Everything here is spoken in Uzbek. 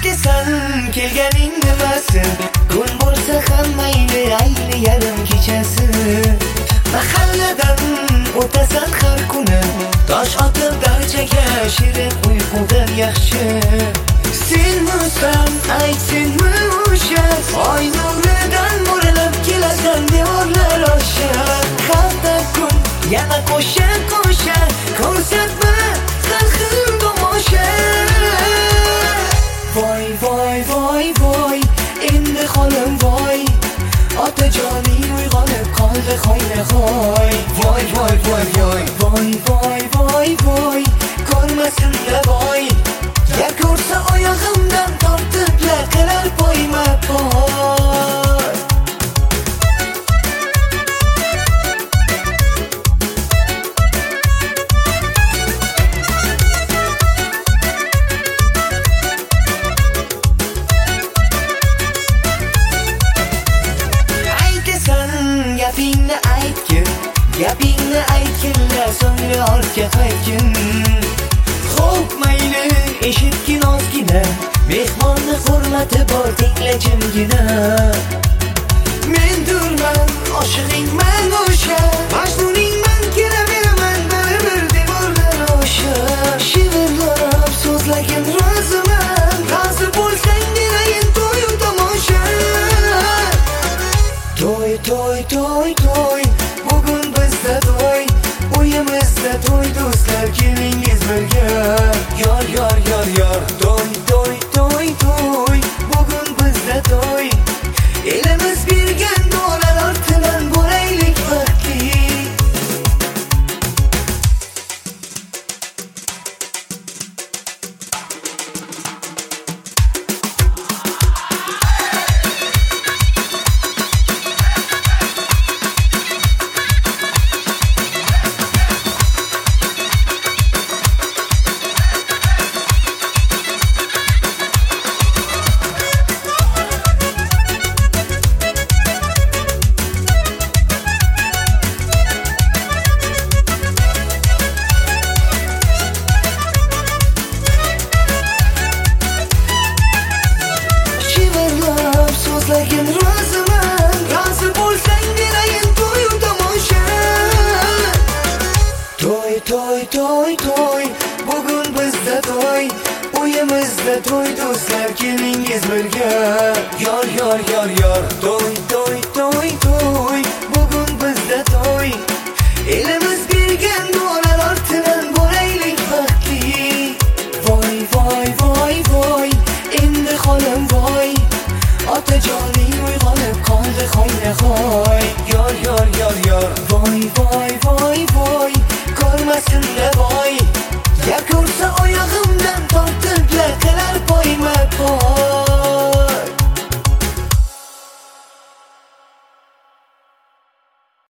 aytasan kelganing nimasi, kun bo'lsa ham mayli ayni yarim kechasi. Mahalladan o'tasan har kuni, tosh otib darchaga shirin uyqudan yaxshi. Senmisan aytsinmi o'sha, oy nuridan mo'ralab kelasan devorlar osha. Hafta kun yana qo'sha qo'sha, ko'rsatma har xil tomosha. Voy voy voy voy, endi holim voy, otajoning uyg'onib qoldi hoynahoy. Voy voy voy voy voy voy voy voy, ko'rmasin-da voy, ya ko'rsa oyog'imdan tortib laqilar poyma poy. Gapingni aytginla, so'ngra ortga qaytgin. Xo'p mayli, eshitgin ozgina, mehmonni hurmati bor, tingla jimgina. Men durman, oshig'ingman o'sha, majnuningman, kelaveraman baribir devorlar osha. Shivirlab so'zlagin roziman, rozi bo'lsang derayin to'yu tomosha. To'y to'y to'y to'y, bugun bizda to'y, uyimizda to'y, do'stlar kelingiz birga. Yor yor yor yor, to'y to'y to'y to'y, bugun bizda to'y, elimiz bergan duolar ortidan bo'laylik baxtli. So'zlagin roziman, rozi bo'lsang derayin to'yu tomosha. To'y to'y to'y to'y, bugun bizda to'y, uyimizda to'y, do'stlar kelingiz birga. Yor yor yor yor, to'y to'y to'y to'y, bugun bizda to'y, elimiz bergan duolar ortidan bo'laylik baxtli. Voy voy voy voy, endi holim voy, otajoning uyg'onib qoldi hoynahoy. Yor yor yor yor, voy voy voy voy, ko'rmasin-da voy, ya